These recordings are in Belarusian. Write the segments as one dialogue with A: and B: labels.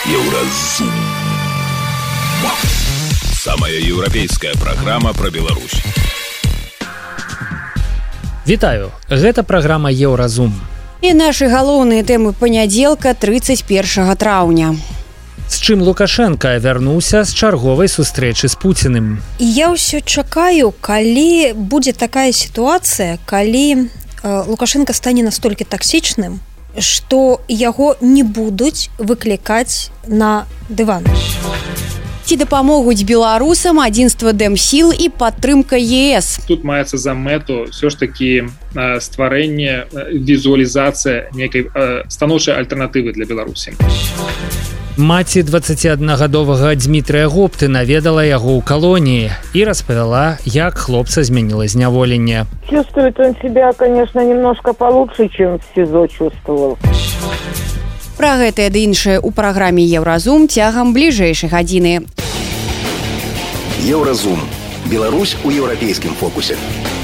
A: Еўразум. Самая еўрапейская праграма пра Беларусь.
B: Вітаю, гэта праграма Еўразум.
C: І нашы галоўныя тэмы панядзелка 31 траўня.
B: З чым Лукашенка вярнуўся з чарговай сустрэчы з Пуціным.
D: Я ўсё чакаю, калі будзе такая сітуацыя, калі Лукашенко стане настолькі таксічным, што яго не будуць выклікаць на дыван.
C: Ці дапамогуць беларусам адзінства Дэмсіл і падтрымка ЕС.
E: Тут маецца за мэту ўсё ж такі стварэнне, візуалізацыя нейкай станоўчай альтэрнатывы для Беларусі.
B: Маці 21гадовага Дмітрыя Гопты наведала яго ў калоніі і распавяла, як хлопца змяніла зняволенне.
F: Чувствует он себя, конечно, немножко получше, чем в СИЗО чувствовал.
C: Пра гэтае ды іншае ў праграме Еўразум цягам бліжэйшай гадзіны.
A: Еўразум. Беларусь у еўрапейскім фокусе.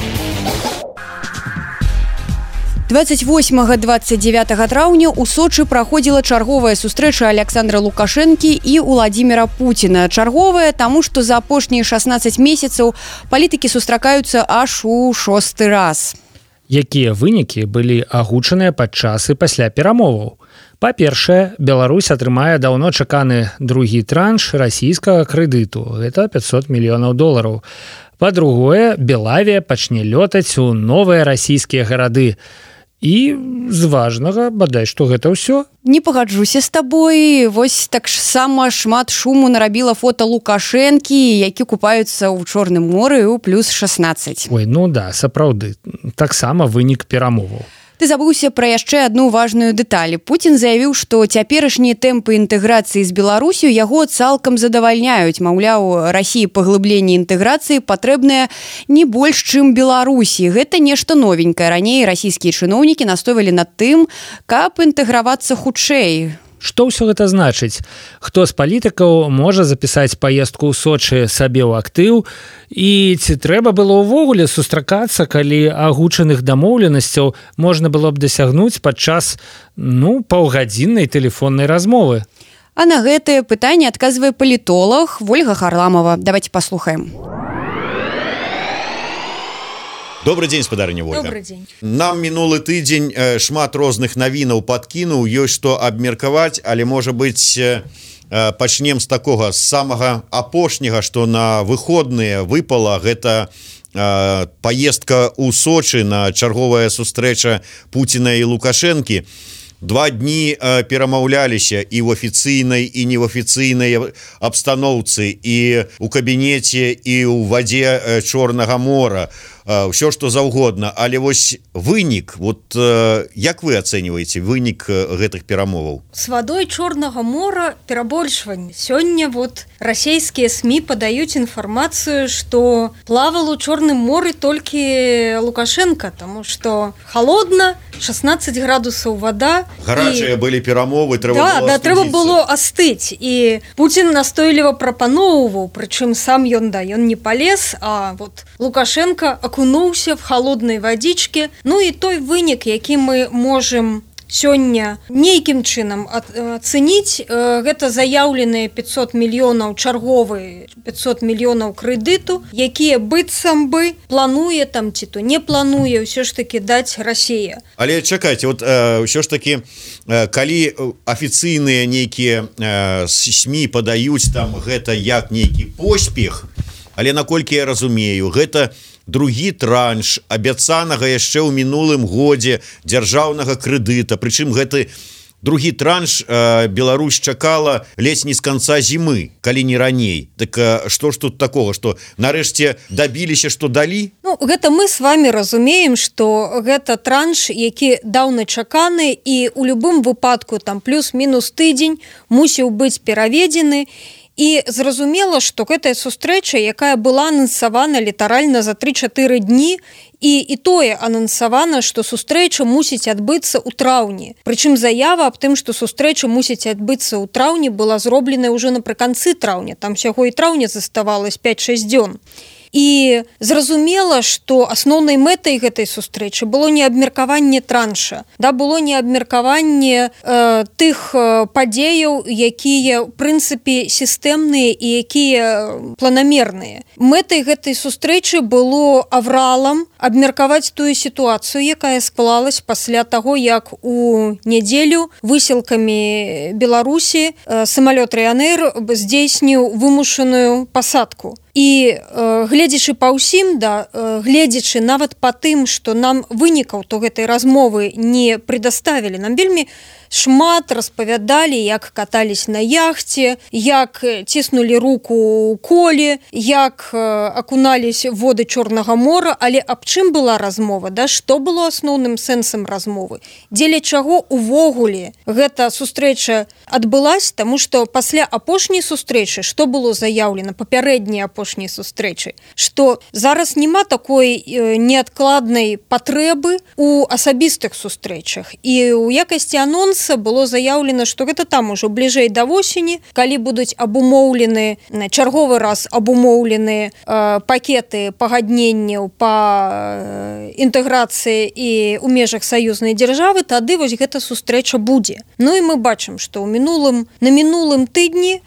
C: 28-29 траўня ў Сочы праходзіла чарговая сустрэча Александра Лукашэнкі і Уладзіміра Пуціна. Чарговая, таму што за апошнія 16 месяцаў палітыкі сустракаюцца аж у 6-ты раз.
B: Якія вынікі былі агучаныя падчас і пасля перамоваў? Па-першае, Беларусь атрымае даўно чаканы другі транш расійскага крэдыту. Гэта $500 мільёнаў. Па-другое, Белавія пачне лётаць у новыя расійскія гарады. І з важнага, бадай, што гэта ўсё.
C: Не пагаджуся з табой. Вось так сама шмат шуму нарабіла фота Лукашэнкі, які купаюцца ў Чорным моры ў плюс 16.
B: Ой, ну да, сапраўды. Таксама вынік перамоваў.
C: Ты забыўся пра яшчэ адну важную дэталь. Пуцін заявіў, што цяперашнія тэмпы інтэграцыі з Беларусю яго цалкам задавальняюць. Маўляў, Расіі паглыбленне інтэграцыі патрэбнае не больш, чым Беларусі. Гэта нешта новенькае. Раней расійскія чыноўнікі настойвалі над тым, каб інтэгравацца хутчэй.
B: Што ўсё гэта значыць? Хто з палітыкаў можа запісаць паездку ў Сочы сабе ў актыў? І ці трэба было ўвогуле сустракацца, калі агучаных дамоўленасцяў можна было б дасягнуць падчас, паўгадзіннай тэлефоннай размовы?
C: А на гэтае пытанне адказвае палітолог Вольга Харламова. Давайте паслухаем.
G: Добрый дзень, спадарыня Вольга.
D: Добрый дзень.
G: Нам мінулы тыдзень шмат розных навінаў падкінуў, ёсць што абмеркаваць, але, можа быць, пачнем з такога, з самага апошняга, што на выходныя выпала, гэта паездка ў Сочы на чарговая сустрэча Пуціна і Лукашэнкі. 2 дні перамаўляліся і ў афіцыйнай, і не ў афіцыйнай абстаноўцы, і ў кабінеце, і ў вадзе Чорнага мора. Ўсё, што заўгодна. Але вось вынік, як вы ацэньваеце вынік гэтых перамоваў?
D: С вадой Чорнага мора перабольшванне. Сёння расійскія СМІ падаюць інфармацыю, што плавал у Чорным моры толькі Лукашенко, таму што холодна, 16 градусаў вада.
G: Гарачыя былі перамовы,
D: трэба было астыць. І Пуцін настойліва прапаноўваў, прычым сам ён не палез, а Лукашенко акунуўся в холоднай вадзічкі. І той вынік, які мы можам сёння нейкім чынам ацэніць, гэта заяўленыя 500 мільёнаў чарговы 500 мільёнаў крэдыту, якія быццам бы плануе ці то не плануе ўсё ж такі даць Расія.
G: Але чакайце, ўсё ж такі, калі афіцыйныя нейкія СМІ падаюць гэта як нейкі поспех, але наколькі я разумею, гэта другі транш абяцанага яшчэ ў минулым годзе дзяржаўнага крэдыта. Прычым гэты другі транш Беларусь чакала ледзь не з канца зімы, калі не раней. Так што ж тут такога, што нарэшце дабіліся, што далі?
D: Гэта мы с вами разумеем, што гэта транш, які даўна чаканы, і ў любым выпадку плюс-мінус тыдзень мусіў быць пераведзены. І зразумела, што гэтая сустрэча, якая была анансавана літаральна за 3-4 дні, і тое анансавана, што сустрэча мусіць адбыцца ў траўні. Прычым заява аб тым, што сустрэча мусіць адбыцца ў траўні, была зробленая ўжо напрыканцы траўня. Там сяго і траўня заставалось 5-6 дзён. і зразумела, што асноўнай мэтай гэтай сустрэчы было не абмеркаванне транша, было не абмеркаванне тых падзеяў, якія ў прынцыпе сістэмныя і якія планамерныя. Мэтай гэтай сустрэчы было авралам абмеркаваць тую сітуацыю, якая склалась пасля таго, як у нядзелю высілкамі Беларусі самалёт Ryanair здзейсніў вымушаную пасадку. І гледзячы па ўсім, гледзячы нават па тым, што нам вынікаў то гэтай размовы не прадставілі, нам вельмі шмат распавядалі, як катались на яхце, як ціснулі руку ў коле, як акунались в воды Чорнага мора, але аб чым была размова, што было асноўным сэнсам размовы, дзеля чаго увогуле гэта сустрэча адбылась, таму што пасля апошняй сустрэчы, што было заяўлена, папярэдняй апошняй сустрэчы, што зараз няма такой неадкладнай патрэбы у асабістых сустрэчах. І ў якасці анонса было заяўлена, што гэта там ужо бліжэй да восені, калі будуць абумоўлены, чарговы раз абумоўлены пакеты пагадненняў па інтэграцыі і ў межах саюзнай дзяржавы, тады вось гэта сустрэча будзе. Ну і мы бачым, што на мінулым тыдні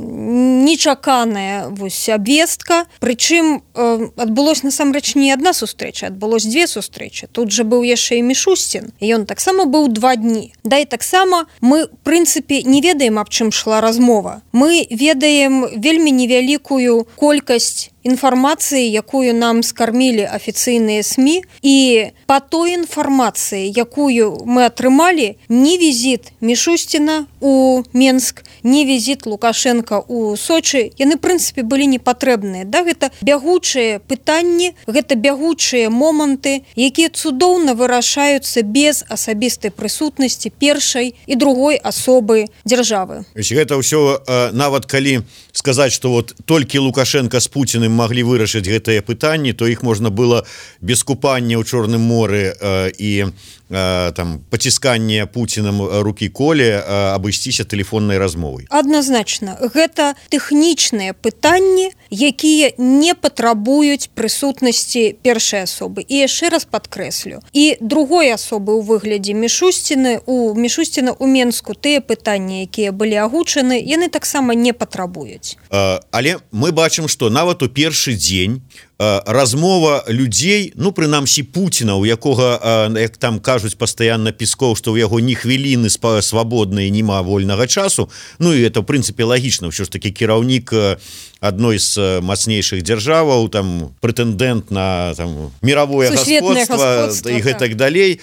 D: нечаканая абвестка, прычым адбылось насамрэч не адна сустрэча, адбылось дзве сустрэчы. Тут жа быў яшчэ і Мішустін, і ён таксама быў 2 дні. І таксама мы, в прынцыпе, не ведаем, аб чым шла размова. Мы ведаем вельмі невялікую колькасць інфармацыі, якую нам скармілі афіцыйныя СМІ, і па той інфармацыі, якую мы атрымалі, ні візіт Мішусціна ў Менск, ні візіт Лукашенка ў Сочы, яны, в прынцыпе, былі непатрэбныя. Гэта бягучыя пытанні, гэта бягучыя моманты, якія цудоўна вырашаюцца без асабістай прысутнасці першай і другой асобы дзяржавы.
G: Гэта ўсё, нават калі сказаць, што вот толькі Лукашенко з Пуціным маглі вырашыць гэтыя пытанні, то іх можна было без купання ў Чорным моры і там пацісканне Пуцінам рукі коле абысціся тэлефоннай размовай.
D: Адназначна, гэта тэхнічныя пытанні, якія не патрабуюць прысутнасці першай асобы. І яшчэ раз падкрэслю. І другой асобы ў выглядзе Мішусціна ў Менску тыя пытанні, якія былі агучаны, яны таксама не патрабуюць.
G: Але мы бачым, што нават у першы дзень размова людзей, ну прынамсі Пуціна, у якога, як там кажуць пастаянна Пескоў, што ў яго ні хвіліны свабоднай, нема вольнага часу, ну і это в прынцыпе лагічна, ўсё ж такі кіраўнік адной з мацнейшых дзяржаваў, там прэтэндэнт на там мировое господства і гэтак далей,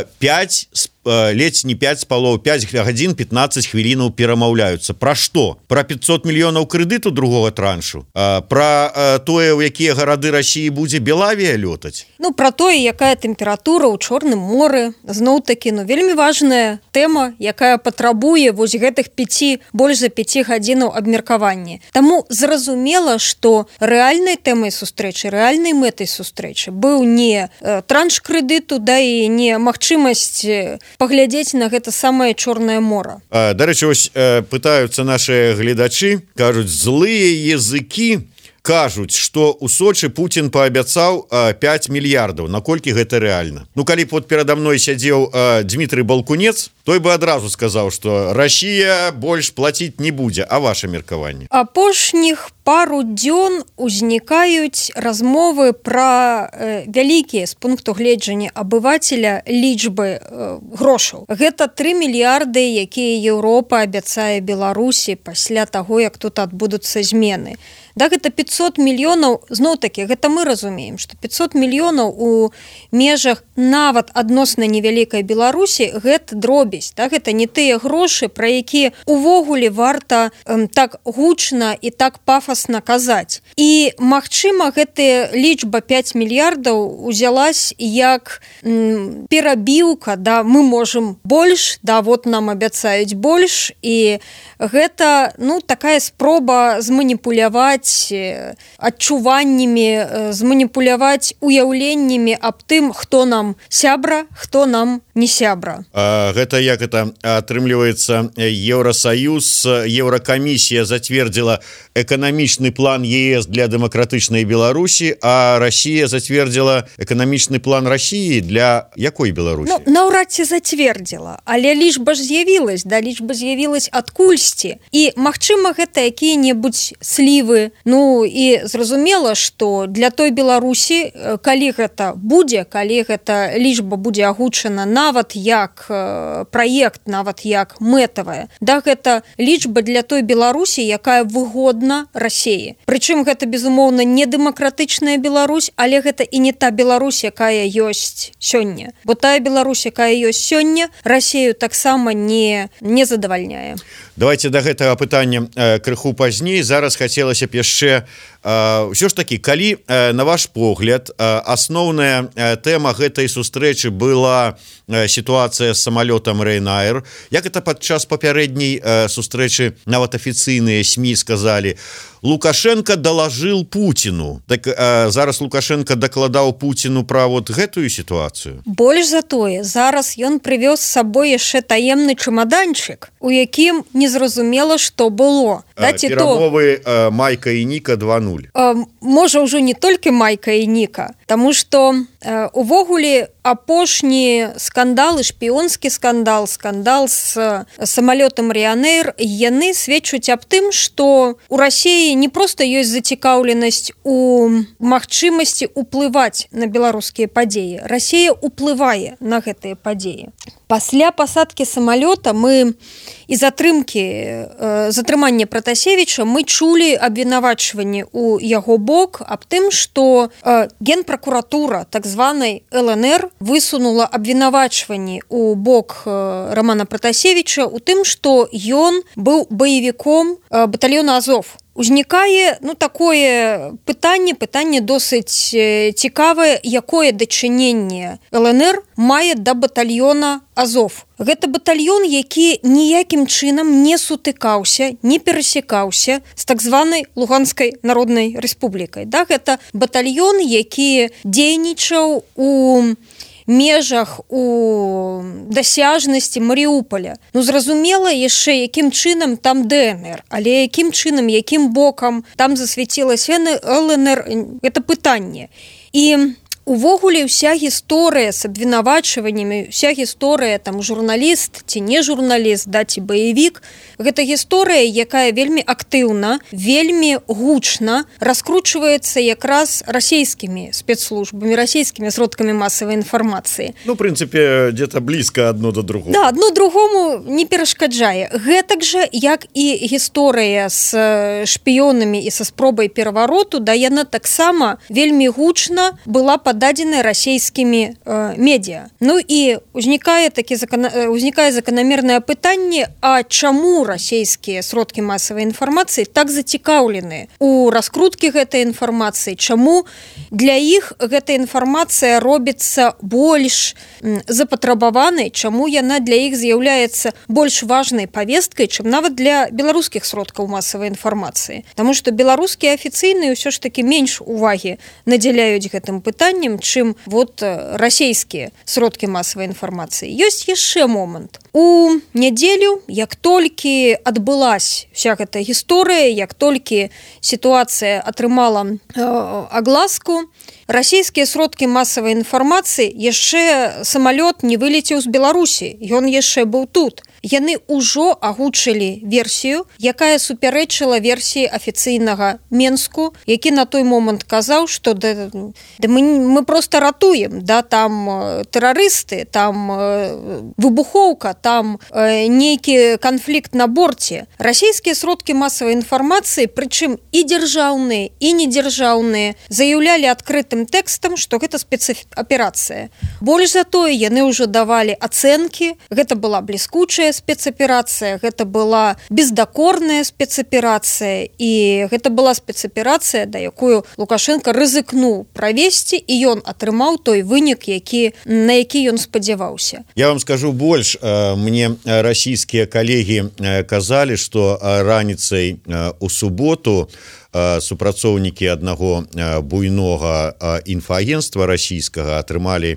G: 5 ледзь не 5 гадзін 15 хвілінаў перамаўляюцца. Пра што? Пра 500 мільёнаў крэдыту другога траншу? Пра тое, ў якія гарады Расіі будзе Белавія лётаць?
D: Ну, пра тое, якая тэмпература ў Чорным моры. Зноў-такі, вельмі важная тэма, якая патрабуе вось гэтых больш за 5 гадзінаў абмеркавання. Таму зразумела, што рэальнай тэмай сустрэчы, рэальнай мэтай сустрэчы быў не транш крэдыту, і не магчымасць паглядзець на гэта самае Чорнае мора.
G: Дарэчы, вось пытаюцца нашыя гледачы, кажуць, злыя языкі кажуць, што ў Сочы Пуцін паабяцаў 5 мільярдаў. Наколькі гэта рэальна? Ну, калі б перада мной сядзеў Дмітрый Балкунец, той бы адразу сказаў, што Расія больш плаціць не будзе. А ваше меркаванне?
D: Апошніх пару дзён узнікаюць размовы пра вялікія з пункту гледжання абывацеля лічбы грошаў. Гэта 3 мільярды, якія Еўропа абяцае Беларусі пасля таго, як тут адбудуцца змены. Гэта 500 мільёнаў, зноў-такі, гэта мы разумеем, што 500 мільёнаў у межах нават адносна невялікай Беларусі гэта дробязь, гэта не тыя грошы, пра якія увогуле варта так гучна і так пафасна казаць. І, магчыма, гэтая лічба 5 мільярдаў узялась як перабіўка, мы можам больш, вот нам абяцаюць больш, і гэта, такая спроба зманіпуляваць адчуваннямі, зманіпуляваць уяўленнямі аб тым, хто нам сябра, хто нам не сябра.
G: Гэта як это атрымліваецца, Евросоюз, Еврокомиссия затвердила экономичный план ЕС для демократичной Беларуси, а Россия затвердила экономичный план России для якой Беларуси?
D: Ну, наўрад ці зацвердзіла, але лічба ж з'явілась, да, лічба з'явілась адкульсьці. І, магчыма, гэта якія-небудзь слівы. Ну, і зразумела, што для той Беларусі, калі гэта будзе, калі гэта лічба будзе агучана нават як праект, нават як мэтавая, да, гэта лічба для той Беларусі, якая выгодна Расіі. Прычым гэта, безумоўна, не дэмакратычная Беларусь, але гэта і не та Беларусь, якая ёсць сёння. Бо тая Беларусь, якая ёсць сёння, Расію таксама не задавальняе.
G: Давайте до гэтага пытання крыху пазней. Зараз хацелася б яшчэ ўсё ж такі, калі, на ваш погляд, асноўная тэма гэтай сустрэчы была сітуацыя з самалётам Ryanair, як это падчас папярэдняй сустрэчы нават афіцыйныя СМІ сказалі, Лукашенко доложил Путину. Так зараз Лукашенко дакладаў Путину пра вот гэтую сітуацыю.
D: Больш за тое, зараз ён прывёз з сабой яшчэ таемны чамаданчык, у якім незразумела, што было.
G: Перамовы Майка і Ніка 2.0.
D: Можа, ўжо не толькі Майка і Ніка, таму што увогуле апошні скандал і шпіёнскі скандал з самалётам Ryanair, яны сведчуць аб тым, што у Расіі не проста ёсць зацікаўленасць у магчымасці ўплываць на беларускія падзеі. Расія ўплывае на гэтыя падзеі. Пасля пасадкі самалёта мы і затрымання Пратасевіча мы чулі абвінавачванні ў яго бок аб тым, што генпракуратура так званай ЛНР высунула абвінавачванні ў бок Романа Пратасевіча у тым, што ён быў баевіком батальёна Азов. Узнікае, такое пытанне досыць цікавае, якое дачыненне ЛНР мае да батальёна Азов. Гэта батальён, які ніякім чынам не сутыкаўся, не перасекаўся з так званай Луганскай народнай рэспублікай. Да, гэта батальён, які дзейнічаў у межах, у дасяжнасці Маріуполя. Зразумела яшчэ, якім чынам там ДНР, але якім чынам, якім бокам там засвяцілася ЛНР, гэта пытанне. І увогуле ўся гісторыя з абвінавачваннямі, ўся гісторыя там журналіст ці не журналіст, да, ці баевік, гэта гісторыя, якая вельмі актыўна, вельмі гучна раскручваецца якраз расійскімі спецслужбамі, расійскімі сродкамі масавай інфармацыі.
G: В прынцыпе, где-то блізка адно да другого.
D: Да, адно другому не перашкаджае. Гэтак жа, як і гісторыя з шпіёнамі і са спробай перавароту, да, яна таксама вельмі гучна была пададзены расійскімі медіа. І узнікае заканамернае пытанне, а чаму расійскія сродкі масавай інфармацыі так зацікаўлены у раскруткі гэтай інфармацыі, чаму для іх гэта інфармацыя робіцца больш запатрабаванай, чаму яна для іх з'яўляецца больш важнай павесткай, чым нават для беларускіх сродкаў масавай інфармацыі. Таму што беларускія афіцыйныя ўсё ж такі менш увагі надзяляюць гэтым пытаннем, чым расійскія сродкі масавай інфармацыі. Ёсць яшчэ момант. У нядзелю, як толькі адбылась вся гэта гісторыя, як толькі сітуацыя атрымала агласку, расійскія сродкі масавай інфармацыі, яшчэ самалёт не вылецеў з Беларусі, ён яшчэ быў тут. Яны ўжо агучылі версію, якая супярэчыла версіі афіцыйнага Менску, які на той момант казаў, што мы проста ратуем, да, там тэрарысты, там выбухоўка, там нейкі канфлікт на борце. Расійскія сродкі масавай інфармацыі, прычым і дзяржаўныя, і недзяржаўныя, заяўлялі адкрытым тэкстам, што гэта спецаперацыя. Больш за тое, яны ўжо давалі ацэнкі, гэта была бліскучая спецаперацыя, гэта была бездакорная спецаперацыя, і гэта была спецаперацыя, да якую Лукашенко рызыкнуў правесці, і ён атрымаў той вынік, на які ён спадзяваўся.
G: Я вам скажу больш, мне расійскія калегі казалі, што раніцай у суботу супрацоўнікі аднаго буйнога інфаагентства расійскага атрымалі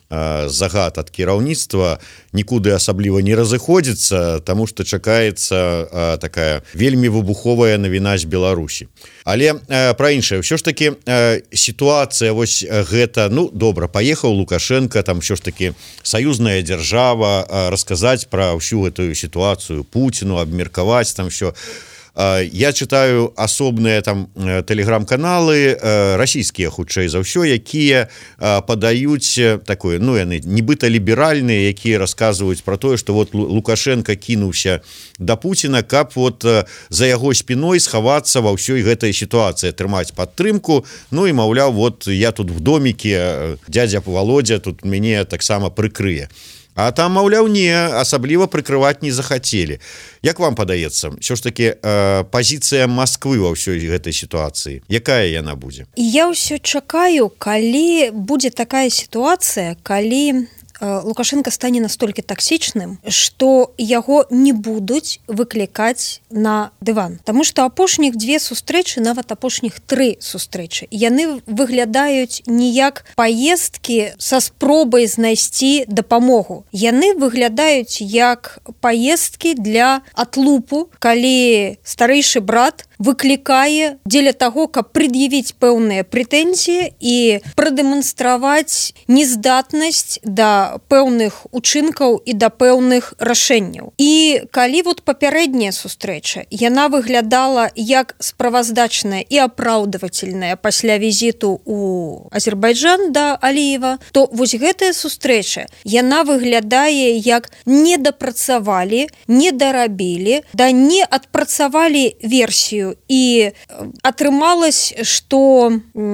G: загад ад кіраўніцтва нікуды асабліва не разыходзіцца, таму што чакаецца такая вельмі выбуховая навіна з Беларусі. Але пра іншае, ўсё ж такі сітуацыя вось гэта, ну добра, паехаў Лукашенко, там ўсё ж такі саюзная дзяржава, расказаць пра ўсю гэтую сітуацыю Пуціну, абмеркаваць там ўсё. Я читаю асобныя там тэлеграм-каналы расійскія, хутчэй за ўсё, якія падаюць такое, ну яны нібыта ліберальныя, якія расказваюць пра тое, што вот Лукашенко кінуўся да Пуціна, каб вот за яго спіной схавацца ва ўсёй гэтай сітуацыі, атрымаць падтрымку, ну і маўляў, вот я тут в доміке, дядя Володя тут мяне таксама прыкрые. А там, маўляў, не, асабліва прыкрываць не захацелі. Як вам падаецца, ўсё ж такі пазіцыя Масквы ва ўсёй гэтай сітуацыі? Якая яна будзе?
D: Я ўсё чакаю, калі будзе такая сітуацыя, калі Лукашенко стане настолькі таксічным, што яго не будуць выклікаць на дыван. Таму што апошніх 2 сустрэчы, нават апошніх 3 сустрэчы, яны выглядаюць не як паездкі са спробай знайсці дапамогу. Яны выглядаюць як паездкі для атлупу, калі старэйшы брат выклікае дзеля таго, каб прад'явіць пэўныя прэтэнзіі і прадэманстраваць нездатнасць да пэўных учынкаў і да пэўных рашэнняў. І калі вот папярэдняя сустрэча, яна выглядала як справаздачная і апраўдвательная пасля візіту ў Азербайджан да Аліева, то вось гэтая сустрэча, яна выглядае як недапрацавалі, недарабілі, да не адпрацавалі версію, і атрымалось, што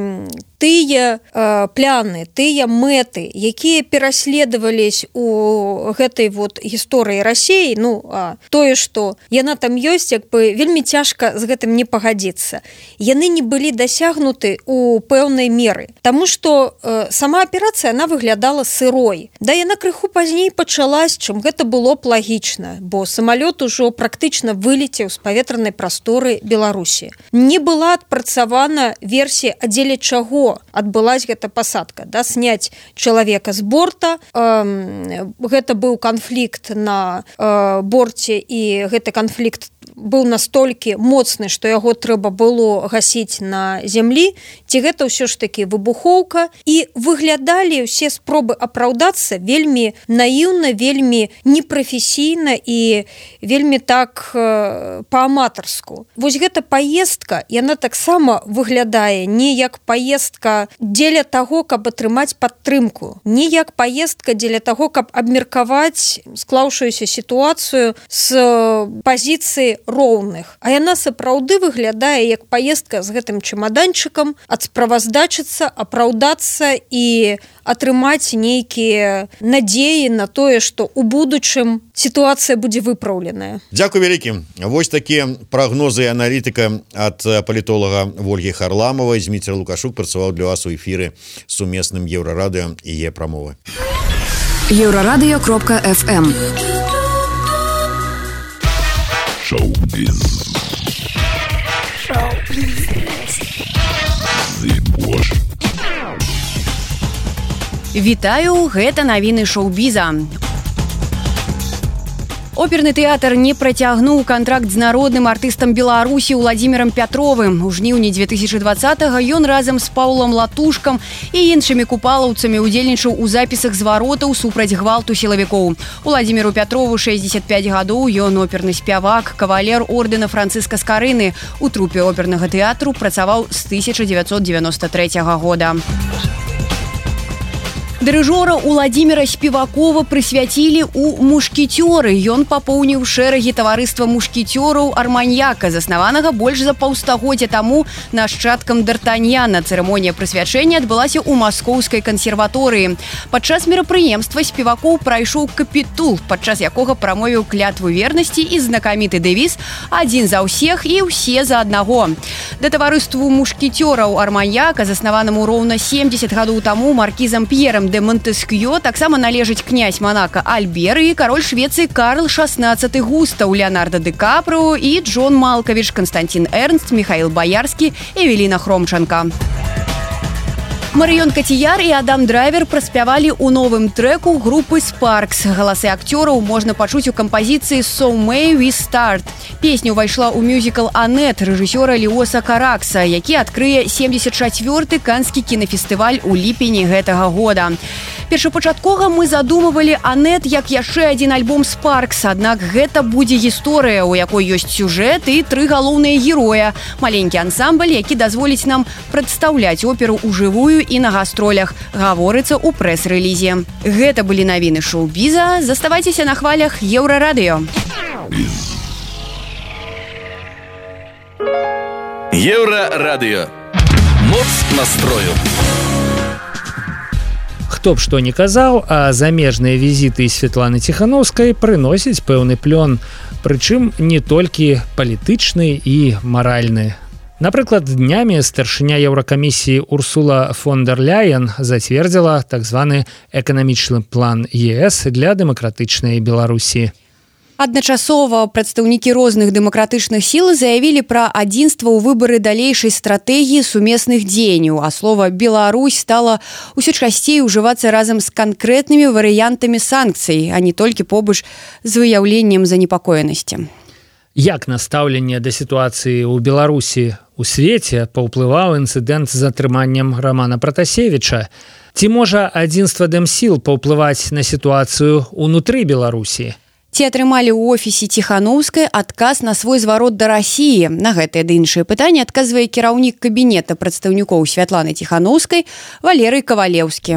D: тыя пляны, тыя мэты, якія пераследавались у гэтай вот гісторыі Расіі, ну, тое, што яна там ёсць, як бы вельмі цяжка з гэтым не пагадзіцца. Яны не былі дасягнуты у пэўнай меры, таму што сама аперацыя, она выглядала сырой. Да, яна крыху пазней пачалась, чым гэта было б лагічна, бо самалёт ужо практычна вылецеў з паветранай прасторы Беларусі. Не была адпрацавана версія, а дзеля чаго адбылась гэта пасадка, да, сняць чалавека з борта. Гэта быў канфлікт на борце, і гэты канфлікт быў настолькі моцны, што яго трэба было гасіць на зямлі, ці гэта ўсё ж такі выбухоўка. І выглядалі ўсе спробы апраўдацца вельмі наіўна, вельмі непрафесійна і вельмі так па-аматарску. Вось гэта паездка, яна таксама выглядае не як паездка дзеля таго, каб атрымаць падтрымку, не як паездка дзеля таго, каб абмеркаваць склаўшуюся сітуацыю з пазіцыі роўных. А яна сапраўды выглядае як паездка з гэтым чемаданчыкам, адсправаздачыцца, апраўдацца і атрымаць нейкія надзеі на тое, што ў будучым сітуацыя будзе выпраўленая.
G: Дзякуй вялікі. Вось такія прагнозы аналітыка ад палітолага Вольгі Харламавай. Зміцер Лукашук працаваў для вас у эфіры сумесным Еўрарадыё і Е-прамовы.
H: Еўрарадыё.фм
A: Шоу-біз.
C: Вітаю, гэта навіны шоу-біза. Оперны тэатр не працягнуў кантракт з народным артыстам Беларусі Уладзімірам Пятровым. У жніўні 2020-го ён разам з Паўлам Латушкам і іншымі купалаўцамі удзельнічаў у запісах зваротаў супраць гвалту сілавікоў. Уладзіміру Пятрову 65 гадоў, ён оперны спявак, кавалер ордэна Францыска Скарыны. У трупе опернага тэатру працаваў з 1993 года. Дырыжора Уладзіміра Співакова прысвяцілі ў мушкецёры. Ён папоўніў шэрагі таварыства мушкецёраў Арманьяка, заснаванага больш за паўстагоддзя таму нашчадкам Д'Артаньяна. Цырымонія прысвячэння адбылася ў маскоўскай кансерваторыі. Падчас мерапрыемства Співакоў прайшоў капітул, падчас якога прамовіў клятву вернасці і знакаміты дэвіз «Адзін за ўсіх і ўсе за аднаго». Да таварыству мушкецёраў Арманьяка, заснаванаму роўна 70 гадоў таму маркізам П'ерам де Монтескьё, таксама належыць князь Монако Альбер і кароль Швецыі Карл XVI Густаў, Леонардо Ди Каприо і Джон Малковіч, Константин Эрнст, Михаил Боярскі, Эвеліна Хромченко. Марыён Кацияр і Адам Драйвер праспявалі ў новым трэку групы Sparks. Галасы акцёраў можна пачуць у кампазіцыі «So May We Start». Песня ўвайшла ў мюзікл «Анет» рэжысёра Леоса Каракса, які адкрые 74-й канскі кінафестываль у ліпені гэтага года. Першапачаткова мы задумывалі «Анет» як яшчэ адзін альбом Sparks, аднак гэта будзе гісторыя, у якой ёсць сюжэт і 3 галоўныя героя. Маленькі ансамбль, які дазволіць нам прадстаўляць оперу ў жывую і на гастролях, гаворыцца ў прэс-рэлізе. Гэта былі навіны шоу-біза. Заставайцеся на хвалях Еўрарадыё.
A: Еўрарадыё. Моц настрою.
B: Хто б што не казаў, а замежныя візіты Святланы Ціханаўскай прыносяць пэўны плён, прычым не толькі палітычны і маральны. Напрыклад, днямі старшыня Еўракамісіі Урсула фон дер Ляйен зацвердзіла так званы эканамічны план ЕС для дэмакратычнай Беларусі.
C: Адначасова прадстаўнікі розных дэмакратычных сіл заявілі пра адзінства ў выбары далейшай стратэгіі сумесных дзеянняў, а слова «Беларусь» стала ўсё часцей ужывацца разам з канкрэтнымі варыянтамі санкцый, а не толькі побач з выяўленнем занепакоенасці.
B: Як на стаўленне да сітуацыі ў Беларусі у свеце паўплываў інцыдэнт з затрыманнем Рамана Пратасевіча? Ці можа адзінства дэмсіл паўплываць на сітуацыю ўнутры Беларусі?
C: Ці атрымалі ў офісе Ціханаўскай адказ на свой зварот да Расіі? На гэтыя ды іншыя пытанні адказвае кіраўнік кабінета прадстаўнікоў Святланы Ціханаўскай Валерый Кавалеўскі.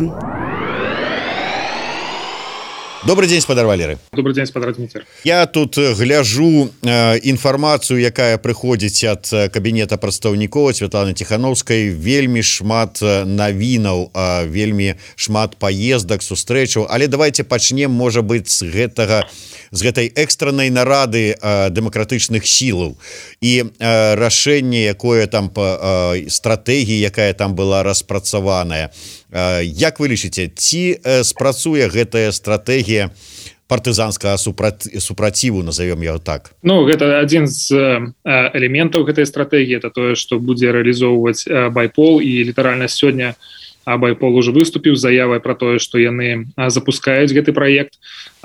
G: Добрый день, спадар Валеры.
E: Добрый день, спадар Дмитрий.
G: Я тут гляжу інфармацыю, якая прыходзіць ад кабінета прадстаўнікоў Святланы Ціханаўскай. Вельмі шмат навінаў, вельмі шмат паездак, сустрэчаў. Але давайте пачнем, можа быць, з гэтай экстраннай нарады дэмакратычных сілаў і рашэнне, якое там стратэгіі, якая там была распрацаваная. Як вы лічыце, ці спрацуе гэтая стратэгія партызанскага супраціву, назовем яго так?
E: Ну, гэта адзін з элементаў гэтай стратэгіі, это тое, што будзе рэалізоўваць Байпол, і літаральна сёння Байпол уже выступіў з заявай пра тое, што яны запускаюць гэты праект.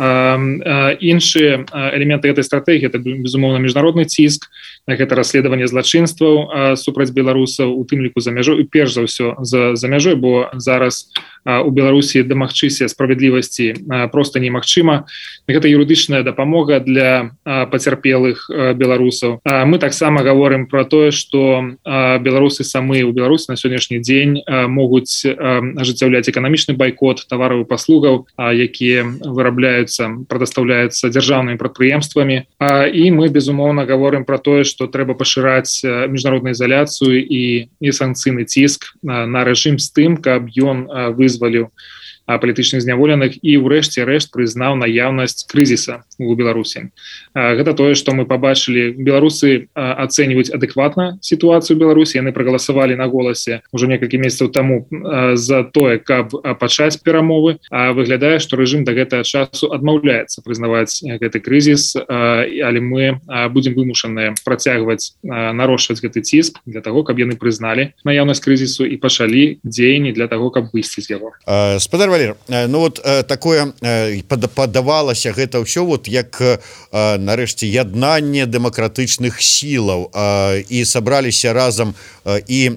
E: Іншыя элементы гэтай стратэгіі, это, безумоўна, міжнародны ціск, гэта расследаванне злачынстваў супраць беларусаў, у тым ліку за мяжой, і перш за ўсё за мяжой, бо зараз у Беларусі дамагчыся справядлівасці проста немагчыма. Гэта юрыдычная дапамога для пацярпелых беларусаў. Мы таксама гаворым пра тое, што беларусы самі ў Беларусі на сённяшні дзень могуць ажыццяўляць эканамічны байкот тавараў і паслугаў, якія вырабляюцца, прадастаўляюцца дзяржаўнымі прадпрыемствамі. І мы, безумоўна, гаворым пра тое, што трэба пашыраць міжнародную ізаляцыю і санкцыйны ціск на рэжым з тым, каб ён вызваліў палітычных зняволеных і ўрэшце рэшт прызнаў наяўнасць крызіса у Беларусі. Гэта тое, што мы пабачылі. Беларусы ацэньваюць адэкватна сітуацыю ў Беларусі. Яны прагаласавалі на голасе ўжо некалькі месяцаў таму за тое, каб пачаць перамовы. Выглядае, што рэжым да гэтага часу адмаўляецца прызнаваць гэты крызіс, але мы будзем вымушаныя працягваць нарошчваць гэты ціск для таго, каб яны прызналі наяўнасць крызісу і пачалі дзеянні для таго, каб выйсці з яго.
G: Спадар Валер, ну вот такое падавалася гэта ўсё вот як нарэшце яднанне дэмакратычных сілаў, і сабраліся разам і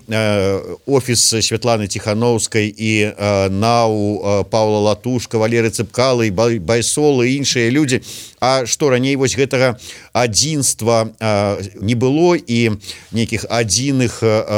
G: офіс Святланы Ціханаўскай, і НАУ Паўла Латушка, Валерый Цыпкалы, Байсол і іншыя людзі. А што раней вось гэтага адзінства не было і нейкіх адзіных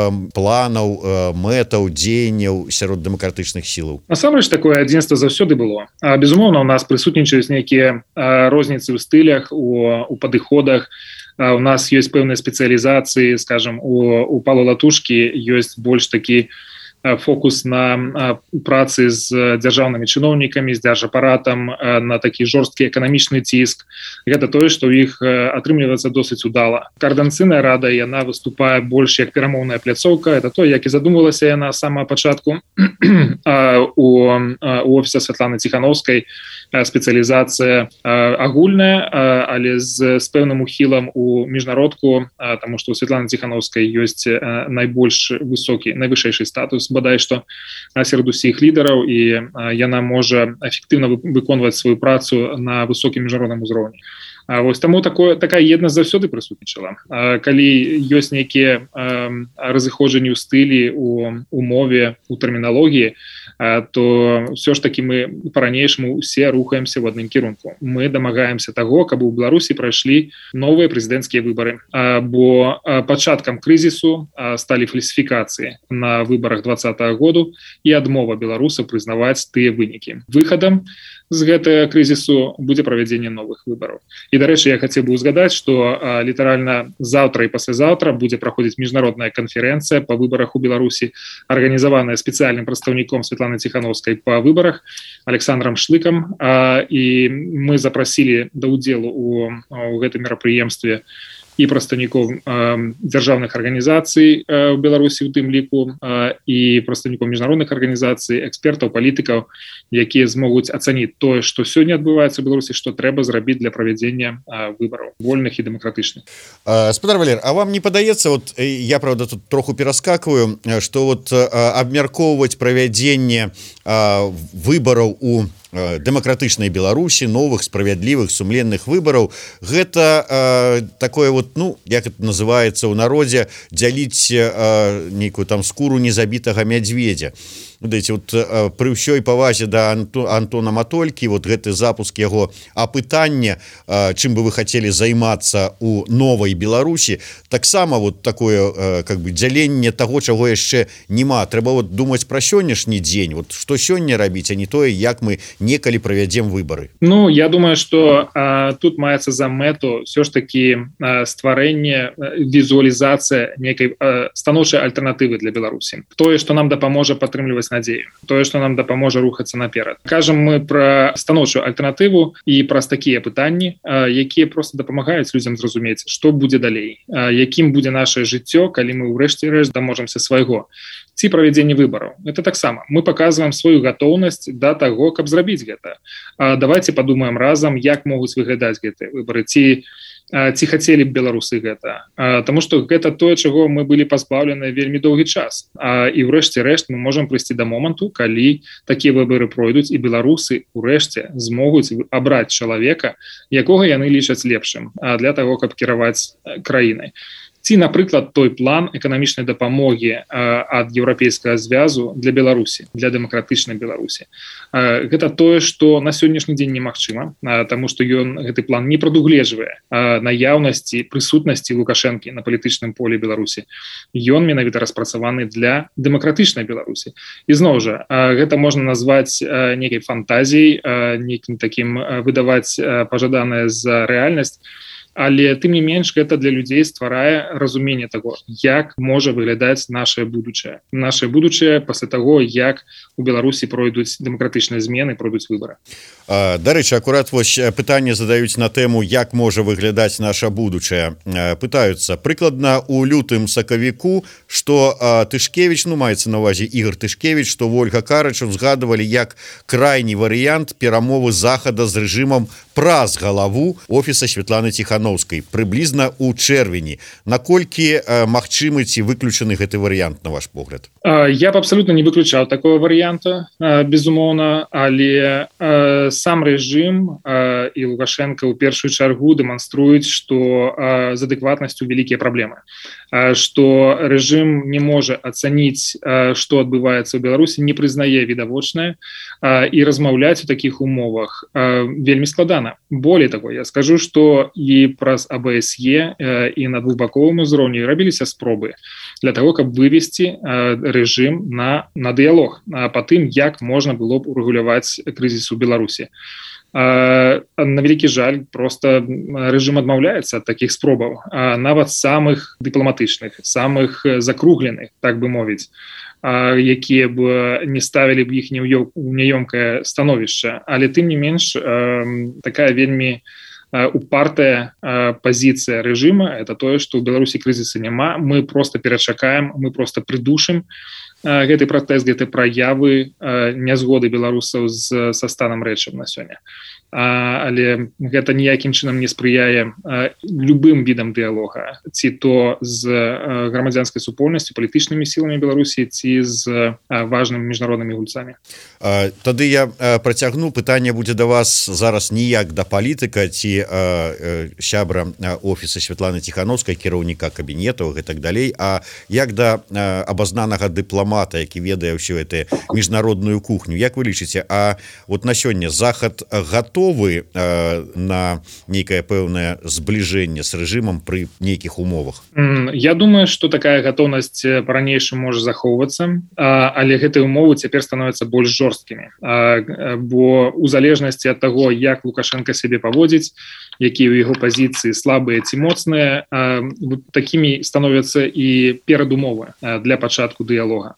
G: планаў, мэтаў, дзеянняў сярод дэмакратычных сілаў?
E: Насамрэч, такое адзінства заўсёды было. Безумоўна, у нас прысутнічаюць нейкія розніцы ў стылях, у падыходах. У нас ёсць пэўныя спецыялізацыі, скажем, у Паўла Латушкі ёсць больш такі фокус на працы з дзяржаўнымі чыноўнікамі, з дзяржапаратам, на такі жорсткі эканамічны ціск. Гэта тое, што ў іх атрымліваецца досыць удала. Коордынацыйная рада, яна выступае больш як перамоўная пляцоўка. Это тое, як і задумвалася яна з самага пачатку. У офісе Святланы Ціханаўскай спецыялізацыя агульная, але з пэўным ухілам у міжнародку, таму што у Святланы Ціханаўскай ёсць найбольш высокі, найвышэйшы статус беларусаў бадай што сярод усіх лідараў, і яна можа эфектыўна выконваць сваю працу на высокім міжнародным узроўні. Вось таму такая еднасць заўсёды прысутнічала. Калі ёсць нейкія разыходжанні ў стылі, у мове, у тэрміналогіі, то ўсё ж такі мы па-ранейшаму усе рухаемся в адным кірунку. Мы дамагаемся таго, каб у Беларусі прайшлі новыя прэзідэнцкія выбары, бо пачаткам крызісу сталі фальсіфікацыі на выбарах 2020 году і адмова беларусаў прызнаваць тыя вынікі. Выхадам з гэтага крызісу будзе правядзенне новых выбараў. І, дарэчы, я хацеў бы узгадаць, што літаральна заўтра і паслязаўтра будзе праходзіць міжнародная канферэнцыя па выбарах у Беларусі, арганізаваная спецыяльным прадстаўніком Светланы Ціхановскай па выбарах Александром Шлыкам, і мы запрасілі да ўдзелу ў гэтым мерапрыемстве і прадстаўнікоў дзяржаўных арганізацый у Беларусі, у тым ліку, і прадстаўнікоў міжнародных арганізацый, экспертаў, палітыкаў, якія змогуць ацаніць тое, што сёння адбываецца ў Беларусі, што трэба зрабіць для правядзення выбараў вольных і дэмакратычных.
G: Спадар Валер, а вам не падаецца, вот я, правда, тут троху пераскакваю, што вот абмяркоўваць правядзенне выбараў у дэмакратычнай Беларусі, новых, справядлівых, сумленных выбараў, гэта такое вот, ну, як это называецца ў народзе, дзяліць нейкую там скуру незабітага мядзведзя. Дайте, вот пры ўсёй павазе да Антона Матолькі, вот гэты запуск яго апытання, чым бы вы хацелі займацца у новай Беларусі, таксама вот такое как бы дзяленне таго, чаго яшчэ няма. Трэба вот думаць пра сённяшні дзень, вот што сёння рабіць, а не тое, як мы некалі правядзем выбары.
E: Ну, я думаю, што тут маецца за мэту все ж таки стварэнне, візуалізацыя некай станоўчай альтэрнатывы для Беларусі. Тое, што нам дапаможа падтрымліваць надзею, тое, што нам дапаможа рухацца наперад. Кажам мы пра станоўчую альтэрнатыву і праз такія пытанні, якія просто дапамагаюць людзям зразумець, што будзе далей, якім будзе наше жыццё, калі мы ўрэшце рэшт даможамся свайго. Ці правядзенне выбараў. Это таксама. Мы паказваем сваю гатоўнасць да таго, каб зрабіць гэта. Давайте падумаем разам, як могуць выглядаць гэтыя выбары, ці хацелі б беларусы гэта. Таму што гэта тое, чаго мы былі пазбаўлены вельмі доўгі час. І ўрэшце рэшт мы можам прыйсці да моманту, калі такія выбары пройдуць, і беларусы ўрэшце змогуць абраць чалавека, якога яны лічаць лепшым для таго, каб кіраваць краінай. Ці, напрыклад, той план эканамічнай дапамогі ад еўрапейскага звязу для Беларусі, для дэмакратычнай Беларусі. Гэта тое, што на сённяшні дзень немагчыма, таму што гэты план не прадугледжвае наяўнасці, прысутнасці Лукашэнкі на палітычным полі Беларусі. Ён менавіта распрацаваны для дэмакратычнай Беларусі. І зноў жа, гэта можна назваць нейкай фантазіяй, нейкім такім выдаваць пажаданае за рэальнасць, але тым не менш гэта для людзей стварае разуменне таго, як можа выглядаць наше будучае. Наше будучае пасля таго, як у Беларусі пройдуць дэмакратычныя змены, пройдуць выбары.
G: Дарэчы, акурат вось пытанне задаюць на тэму, як можа выглядаць наша будучае. Пытаюцца, прыкладна у лютым сакавіку, што Тышкевіч, ну маецца на ўвазе Ігор Тышкевіч, што Вольга Карачаў згадывалі як крайні варыянт перамовы захада з рэжымам праз галаву офіса Светланы Ціхановскай, прыблізна ў чэрвені. Наколькі магчымы ці выключаны гэты варыянт, на ваш погляд?
E: Я б абсалютна не выключаў такого варыянта, безумоўна, але сам рэжым і Лукашенко ў першую чаргу дэманструюць, што з адэкватнасцю вялікія праблемы, што рэжым не можа ацаніць, што адбываецца ў Беларусі, не прызнае відавочнае, і размаўляць у такіх умовах вельмі складана. Болей таго, я скажу, што і праз АБСЕ і на двухбаковым узроўні рабіліся спробы для того, каб вывесці рэжым на дыялог па тым, як можна было б урэгуляваць крызіс у Беларусі. На вялікі жаль, просто рэжым адмаўляецца ад такіх спробаў, нават самых дыпламатычных, самых закругленых, так бы мовіць, якія б не ставілі б іх няёмкае становішча. Але тым не менш, такая вельмі упартая пазіцыя рэжыма, это тое, што ў Беларусі крызіса няма, мы просто перачакаем, мы просто прыдушым гэты пратэст, гэты праявы нязгоды беларусаў са станам рэчаў на сёння. але гэта ніякім чынам не спрыяе любым відам дыялога, ці то з грамадзянскай супольнасцю, палітычнымі сіламі Беларусі, ці з важнымі міжнароднымі гульцамі.
G: Тады я працягну, пытанне будзе да вас зараз ніяк да палітыка ці сябра офіса Святланы Ціхановскай, кіраўніка кабінетаў і так далей, а як да абазнанага дыпламата, які ведае ўсё гэта міжнародную кухню. Як вы лічыце, а вот на сёння Захад гатовы на нейкае пэўнае збліжэнне з рэжымам пры нейкіх умовах?
E: Я думаю, што такая гатоўнасць па-ранейшаму можа захоўвацца, але гэтыя умовы цяпер становяцца больш жорсткімі, бо у залежнасці ад таго, як Лукашенко сябе паводзіць, якія ў яго пазіцыі слабыя ці моцныя, такімі становяцца і перадумовы для пачатку дыялога.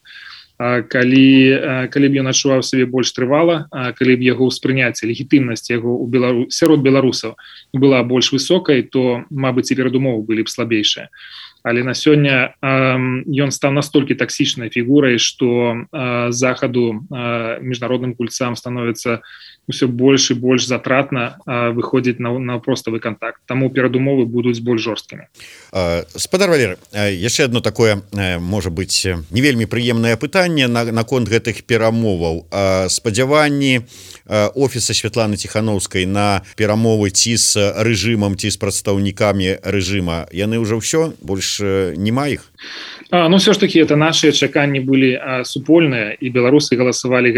E: Калі б ён адчуваў сябе больш трывала, калі б яго ўспрыняцце, легітымнасць яго сярод беларусаў была больш высокай, то, мабыць, і перадумовы былі б слабейшыя. Але на сёння ён стаў настолькі таксічнай фігурай, што захаду, міжнародным гульцам становіцца ўсё больш і больш затратна выходзіць на проставы контакт. Таму перадумовы будуць больш жорсткімі.
G: Спадар Валерый, яшчэ одно такое, можа быць, не вельмі прыемнае пытанне наконт гэтых перамоваў. Спадзяванні офіса Святланы Ціхановскай на перамовы ці з рэжымам, ці з прадстаўнікамі рэжыма, яны ўжо ўсё, больш няма іх?
E: Ну, все ж таки, это наши чаканні былі супольныя, і беларусы галасавалі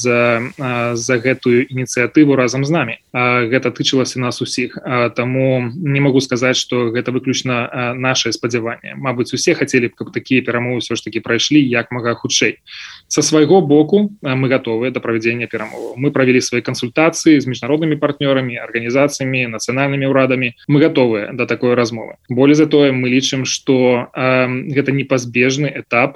E: за гэтую ініцыятыву разам з намі. Гэта тычылася нас усіх. Таму не могу сказаць, што гэта выключна нашае спадзяванне. Мабыць, усе хацелі б, каб такія перамовы все ж таки прайшлі як мага хутчэй. Са свайго боку мы готовы да правядзення перамоваў. Мы правялі свае кансультацыі з міжнароднымі партнёрамі, арганізацыямі, нацыянальнымі ўрадамі. Мы готовы да такой размовы. Болей за тое, мы лічым, што гэта непазбежны этап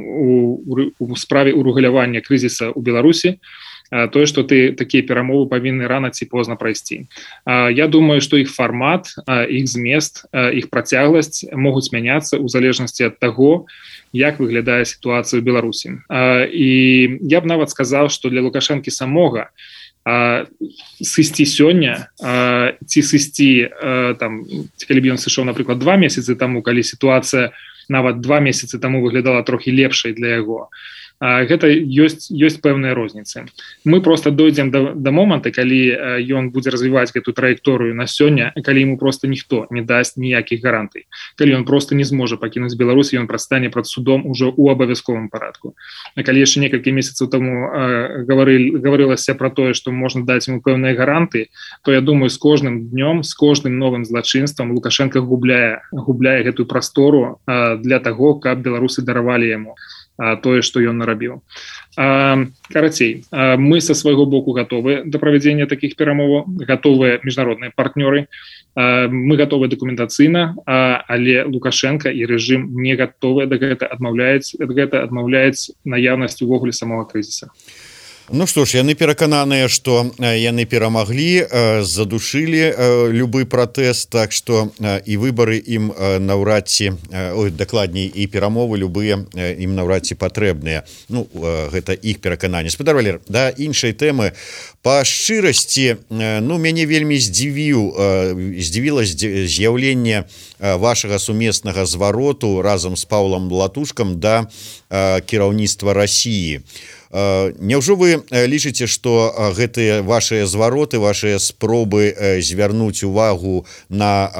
E: у справе урэгулявання крызіса ў Беларусі, тое, што такія перамовы павінны рана ці позна прайсці. Я думаю, што іх фармат, іх змест, іх працягласць могуць мяняцца ў залежнасці ад таго, як выглядае сітуацыя ў Беларусі. І я б нават сказаў, што для Лукашэнкі самога сысці сёння ці сысці, калі б ён сышоў, напрыклад, 2 месяцы таму, калі сітуацыя нават 2 месяцы таму выглядала трохі лепшай для яго. Гэта ёсць пэўныя розніцы. Мы просто дойдзем да моманта, калі ён будзе развіваць гэту траекторыю на сёння, калі ему просто ніхто не дасць ніякіх гарантый. Калі ён просто не зможа пакінуць Беларусь, ён прадстане пред судом ужо ў абавязковым парадку. Калі яшчэ некалькі месяцаў таму гаварылася пра тое, што можна даць ему пэўныя гаранты, то я думаю, з кожным днём, з кожным новым злачынствам Лукашенко губляе гэтую прастору для таго, каб беларусы даравалі яму тое, што ён нарабіў. Карацей, мы са свайго боку готовы да правядзення такіх перамоваў, готовыя міжнародныя партнёры, мы готовы дакументацыйна, але Лукашенко і рэжым не готовы да гэта, адмаўляюць наяўнасць увогуле самого крызіса.
G: Ну што ж, яны перакананыя, што яны перамаглі, задушылі любы пратэст, так што і выбары ім наўрад ці, дакладней, і перамовы любыя ім наўрад ці патрэбныя. Ну, гэта іх перакананне. Спадар Валер, да іншай тэмы. Па шчырасці, мяне вельмі здзівіла з'яўленне вашага сумеснага звароту разам з Паўлам Латушкам да кіраўніцтва Расіі. Няўжо вы лічыце, што гэтыя вашыя звароты, вашыя спробы звярнуць увагу на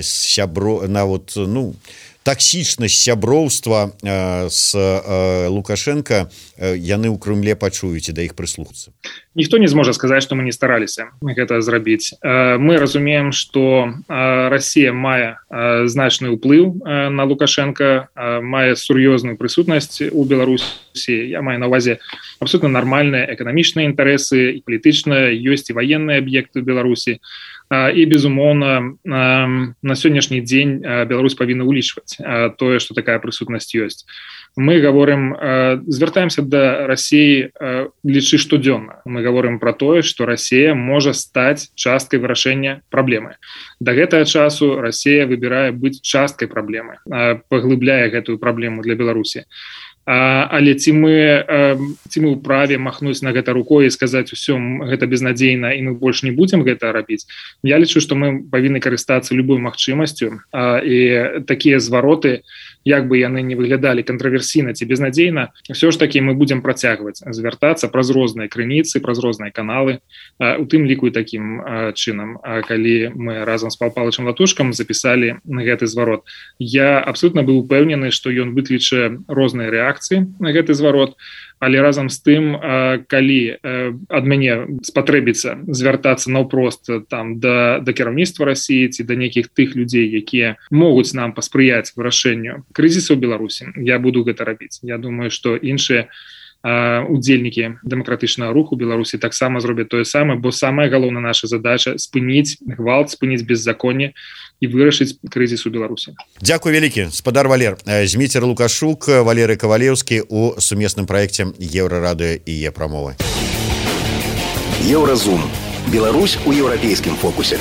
G: таксічнасць сяброўства з Лукашенко, яны ў Крымле пачуюць і да іх прыслухацца?
E: Ніхто не зможа сказаць, што мы не стараліся гэта зрабіць. Мы разумеем, што Расія мае значны ўплыў на Лукашенко, мае сур'ёзную прысутнасць у Беларусі. Я маю на ўвазе абсолютно нармальныя эканамічныя інтарэсы і палітычныя, ёсць і ваенныя аб'екты ў Беларусі. І, безумоўна, на сённяшні дзень Беларусь павінна ўлічваць тое, што такая прысутнасць ёсць. Мы говорим, звяртаемся да Расіі лічы штодзённа. Мы говорим про тое, што Расія можа стаць часткай вырашэння праблемы. Да гэтага часу Расія выбірае быць часткай праблемы, паглыбляе гэтую праблему для Беларусі. але ці мы ў праве махнуць на гэта рукой і сказаць усё гэта безнадзейна і мы больш не будзем гэта рабіць. Я лічу, што мы павінны карыстацца любой магчымасцю, і такія звароты, як бы яны не выглядалі кантраверсійна ці безнадзейна, ўсё ж такі мы будзем працягваць звяртацца праз розныя крыніцы, праз розныя каналы, у тым ліку і такім чынам, калі мы разам з Пал Палычам Латушкам запісалі гэты зварот. Я абсолютна быў упэўнены, што ён выкліча розныя рэакцыі на гэты зварот, але разам з тым, калі ад мяне спатрэбіцца звяртацца наўпрост там да кіраўніцтва Расіі ці да нейкіх тых людзей, якія могуць нам паспрыяць вырашэнню крызісу ў Беларусі, я буду гэта рабіць. Я думаю, што іншыя удзельнікі дэмакратычнага руху Беларусі таксама зробяць тое самае, бо самая галоўная наша задача спыніць гвалт, спыніць беззаконне і вырашыць крызіс у Беларусі.
G: Дзякуй вялікі, спадар Валер. Зміцер Лукашук, Валерый Кавалеўскі у сумесным праекце Еўрарадыё і Е-прамовы.
H: Еўразум. Беларусь у еўрапейскім фокусе.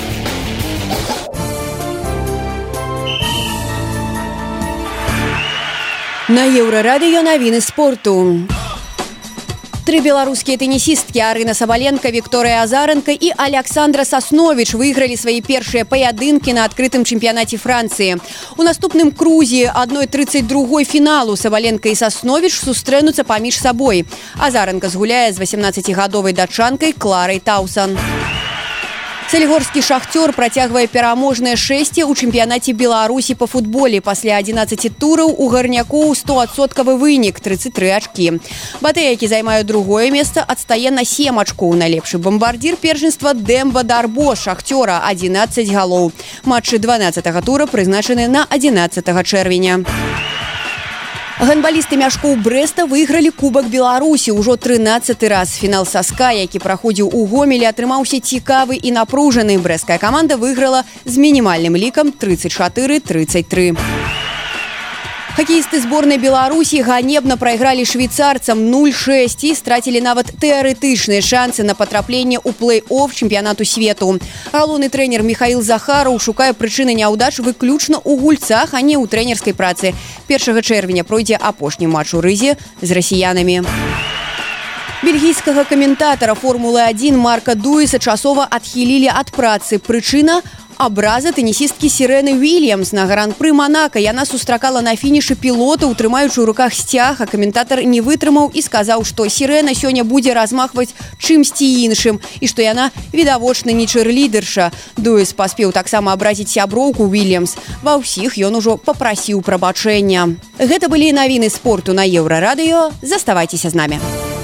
C: На Еўрарадыё навіны спорту. Тры беларускія тэнісісткі Арына Сабаленка, Вікторыя Азаренка і Аляксандра Сасновіч выйгралі свае першыя паядынкі на адкрытым чэмпіянаце Францыі. У наступным крузе 1/32 фіналу Сабаленка і Сасновіч сустрэнуцца паміж сабой. Азаренка згуляе з 18-гадовай дачанкай Кларай Таўсан. Салігорскі «Шахцёр» працягвае пераможнае шэсце ў чэмпіянаце Беларусі па футболе. Пасля 11 тураў у гарнякоў 100% вынік, 33 ачкі. Батэ, які займае другое месца, адстае на 7 ачкоў. Найлепшы бамбардзір першынства Дэмба Дарбо «Шахцёра» 11 галоў. Матчы 12-го тура прызначаны на 11 чэрвеня. Гандбалісты Мяшкоў Брэста выйгралі Кубак Беларусі ўжо 13-й раз. Фінал Саска, які праходзіў у Гомелі, атрымаўся цікавы і напружаны. Брэсцкая каманда выйграла з мінімальным лікам 34-33. Хакеісты зборнай Беларусі ганебна прайгралі швейцарцам 0-6 і страцілі нават тэарэтычныя шансы на патрапленне ў плэй-офф чэмпіянату свету. Галоўны трэнер Міхаіл Захараў шукае прычыны няўдач выключна ў гульцах, а не ў трэнерскай працы. 1 чэрвеня пройдзе апошні матч у Рызе з расіянамі. Бельгійскага каментатара Формулы-1 Марка Дуэса часова адхілілі ад працы. Прычына – абраза тэнісісткі Сірэны Уільямс. На гран-пры Манака яна сустракала на фінішы пілота, утрымаючы ў руках сцяг, а каментатар не вытрымаў і сказаў, што Сірэна сёння будзе размахваць чымсьці іншым і што яна відавочна не чэрлідэрша. Дуэс паспеў таксама абразіць сяброўку Уільямс. Ва ўсіх ён ужо папрасіў прабачэння. Гэта былі навіны спорту на Еўрарадыё. Заставайцеся з намі.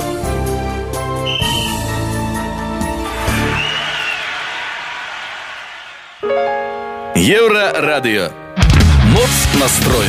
A: Еўрарадыё. Моц настрою.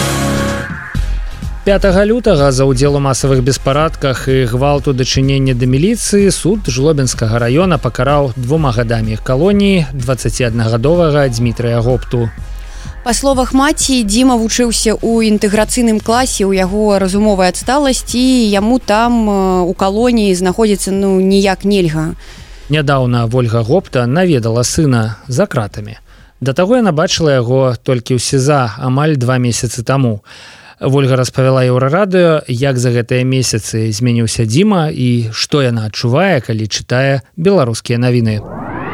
B: 5 лютага за ўдзел у масавых беспарадках і гвалту дачынення да міліцыі суд Жлобінскага раёна пакараў 2 гадамі калоніі 21-гадовага Дзмітрыя Гопту.
C: Па словах маці, Дзіма вучыўся ў інтэграцыйным класе, у яго разумовая адсталасць, і яму там у калоніі знаходзіцца ніяк нельга.
B: Нядаўна Вольга Гопта наведала сына за кратамі. Да таго яна бачыла яго толькі ў СІЗА амаль 2 месяцы таму. Вольга распавяла Еўрарадыё, як за гэтыя месяцы змяніўся Дзіма і што яна адчувае, калі чытае беларускія навіны.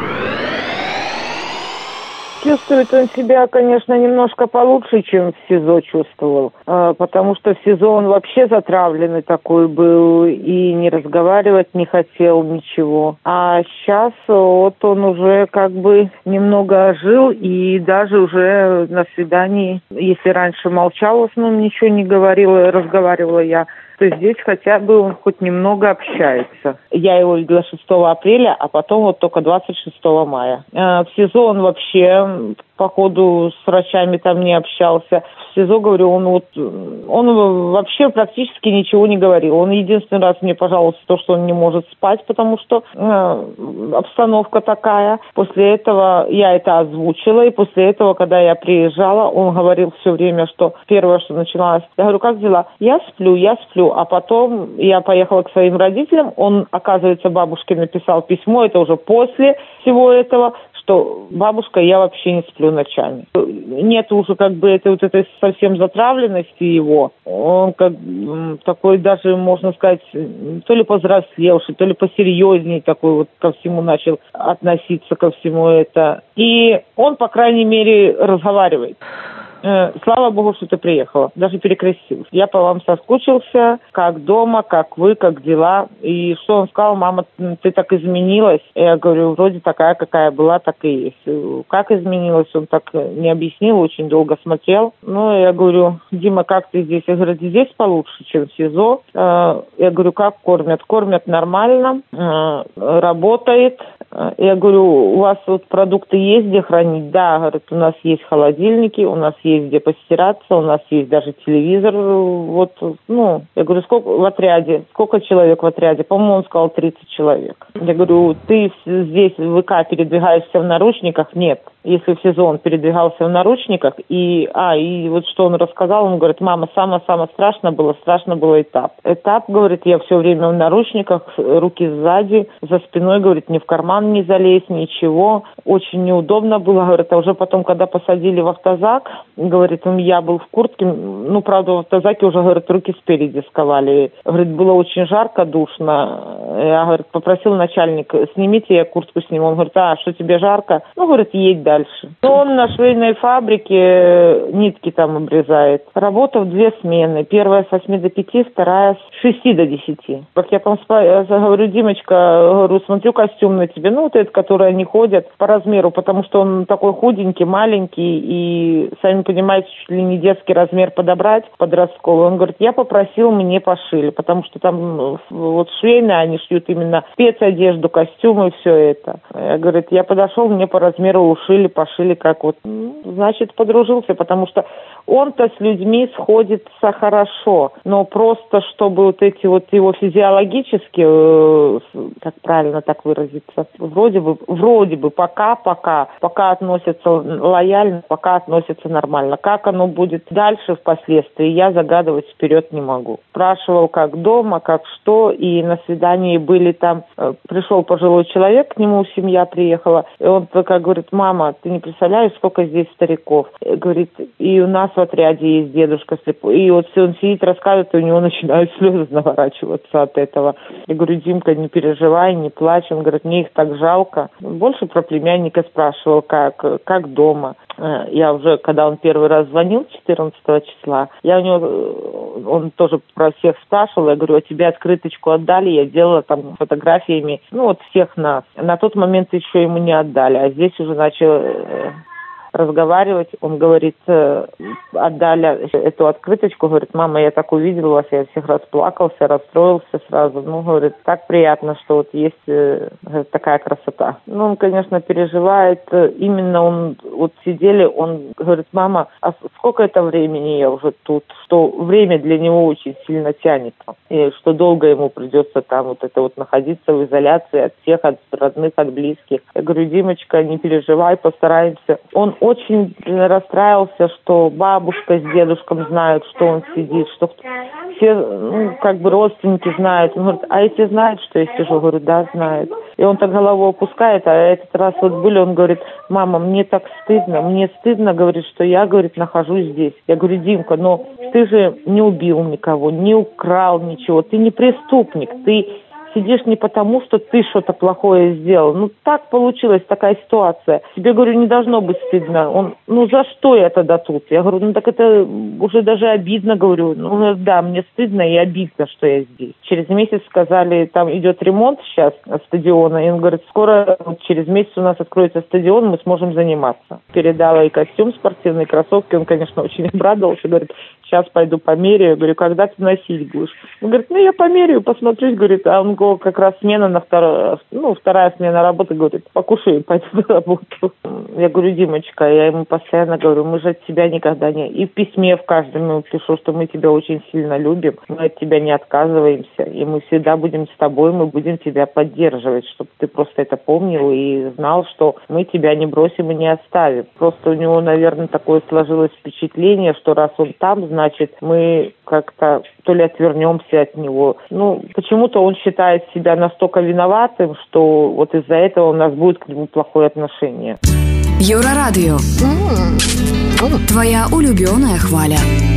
F: Чувствует он себя, конечно, немножко получше, чем в СИЗО чувствовал, потому что в СИЗО он вообще затравленный такой был и не разговаривать не хотел ничего. А сейчас вот он уже как бы немного ожил и даже уже на свидании, если раньше молчал, в основном ничего не говорил, разговаривала я, то здесь хотя бы он хоть немного общается. Я его видела 6 апреля, а потом вот только 26 мая. В СИЗО он вообще по ходу с врачами там не общался. В СИЗО, говорю, он вообще практически ничего не говорил. Он единственный раз мне пожаловался то, что он не может спать, потому что обстановка такая. После этого я это озвучила, и после этого, когда я приезжала, он говорил все время, что первое, что начиналось, я говорю, как дела? Я сплю. А потом я поехала к своим родителям, он, оказывается, бабушке написал письмо, это уже после всего этого, что бабушка, я вообще не сплю ночами. Нет уже как бы этой совсем затравленности его. Он как такой даже, можно сказать, то ли повзрослевший, то ли посерьезнее такой вот ко всему начал относиться, ко всему это. И он, по крайней мере, разговаривает. Слава богу, что ты приехала. Даже перекрестился. Я по вам соскучился. Как дома, как вы, как дела. И что он сказал: мама, ты так изменилась. Я говорю, вроде такая, какая была, так и есть. Как изменилась, он так не объяснил, очень долго смотрел. Ну, я говорю, Дима, как ты здесь? Я говорю, здесь получше, чем в СИЗО. Я говорю, как кормят? Кормят нормально, работает. Я говорю, у вас вот продукты есть где хранить? Да, говорит, у нас есть холодильники, у нас есть где постираться, у нас есть даже телевизор. Вот, ну, я говорю, сколько в отряде? Сколько человек в отряде? По-моему, он сказал 30 человек. Я говорю, ты здесь в ВК передвигаешься в наручниках? Нет. Если в СИЗО он передвигался в наручниках, и вот что он рассказал, он говорит, мама, самое страшное было этап. Этап, говорит, я все время в наручниках, руки сзади, за спиной, говорит, ни в карман не залезть, ничего. Очень неудобно было, говорит, а уже потом, когда посадили в автозак, говорит, я был в куртке, ну, правда, в автозаке уже, говорит, руки спереди сковали. Говорит, было очень жарко, душно. Я, говорит, попросил начальник, снимите, я куртку сниму. Он говорит, что тебе жарко? Ну, говорит, едь дальше. Но он на швейной фабрике нитки там обрезает. Работа в 2 смены. Первая с 8 до 5, вторая с 6 до 10. Как я там говорю, Димочка, говорю, смотрю костюм на тебе. Ну, вот этот, который они ходят по размеру, потому что он такой худенький, маленький, и, сами понимаете, чуть ли не детский размер подобрать, подростковый. Он говорит, я попросил, мне пошили, потому что там вот швейные, они шьют именно спецодежду, костюмы, все это. Я, говорит, я подошел, мне по размеру ушили, пошили, как вот. Значит, подружился, потому что он-то с людьми сходится хорошо, но просто, чтобы вот эти вот его физиологически, как правильно так выразиться, вроде бы пока относятся лояльно, пока относятся нормально. Как оно будет дальше впоследствии, я загадывать вперед не могу. Спрашивал, как дома, как что, и на свидании были там, пришел пожилой человек, к нему семья приехала, и он как говорит, мама, ты не представляешь, сколько здесь стариков. Говорит, и у нас в отряде есть дедушка слепой. И вот все он сидит, рассказывает, и у него начинают слезы наворачиваться от этого. Я говорю, Димка, не переживай, не плачь. Он говорит, мне их так жалко. Больше про племянника спрашивал, как дома. Я уже, когда он первый раз звонил 14 числа, я у него, он тоже про всех спрашивал, я говорю, а тебе открыточку отдали? Я делала там фотографиями, ну вот всех нас. На тот момент еще ему не отдали, а здесь уже начал разговаривать. Он говорит, отдали эту открыточку, говорит, мама, я так увидел вас, я всех расплакался, расстроился сразу. Ну, говорит, так приятно, что вот есть такая красота. Ну, он, конечно, переживает. Именно он, вот сидели, он говорит, мама, а сколько это времени я уже тут? Что время для него очень сильно тянется. И что долго ему придется там вот это вот находиться в изоляции от всех, от родных, от близких. Я говорю, Димочка, не переживай, постараемся. Он очень расстраивался, что бабушка с дедушком знают, что он сидит, что все, ну, как бы родственники знают. Он говорит, а эти знают, что я сижу? Я говорю, да, знают. И он так голову опускает, а этот раз вот были, он говорит, мама, мне так мне стыдно, говорит, что я, говорит, нахожусь здесь. Я говорю, Димка, но ты же не убил никого, не украл ничего, ты не преступник, ты сидишь не потому, что ты что-то плохое сделал. Ну, так получилась такая ситуация. Тебе, говорю, не должно быть стыдно. Он, ну, за что я тогда тут? Я говорю, ну, так это уже даже обидно, говорю. Ну, да, мне стыдно и обидно, что я здесь. Через месяц сказали, там идет ремонт сейчас стадиона. И он говорит, скоро, через месяц у нас откроется стадион, мы сможем заниматься. Передала и костюм спортивный, и кроссовки. Он, конечно, очень обрадовался. Говорит, сейчас пойду померяю. Я говорю, когда ты носить будешь? Он говорит, ну, я померяю, посмотрюсь. Говорит, а он как раз смена на вторая смена работы, говорит, покушай, пойду на работу. Я говорю, Димочка, я ему постоянно говорю, мы же от тебя никогда не... И в письме в каждому пишу, что мы тебя очень сильно любим, мы от тебя не отказываемся, и мы всегда будем с тобой, мы будем тебя поддерживать, чтобы ты просто это помнил и знал, что мы тебя не бросим и не оставим. Просто у него, наверное, такое сложилось впечатление, что раз он там, значит, мы как-то то ли отвернемся от него. Ну, почему-то он считает себя настолько виноватым, что вот из-за этого у нас будет к нему плохое отношение.
I: Еўрарадыё. Твоя улюбёная хваля.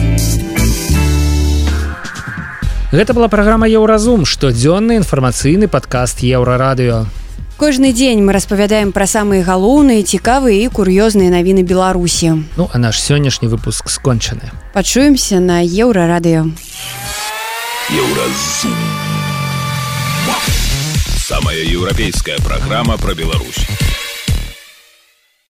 B: Гэта была праграма Еўразум, штодзённы інфармацыйны падкаст Еўрарадыё.
C: Кожны дзень мы распавядаем пра самыя галоўныя, цікавыя і кур'ёзныя навіны Беларусі.
B: Ну, а наш сённяшні выпуск скончаны.
C: Пачуемся на Еўрарадыё.
A: Еўразум. Самая еўрапейская программа про Беларусь.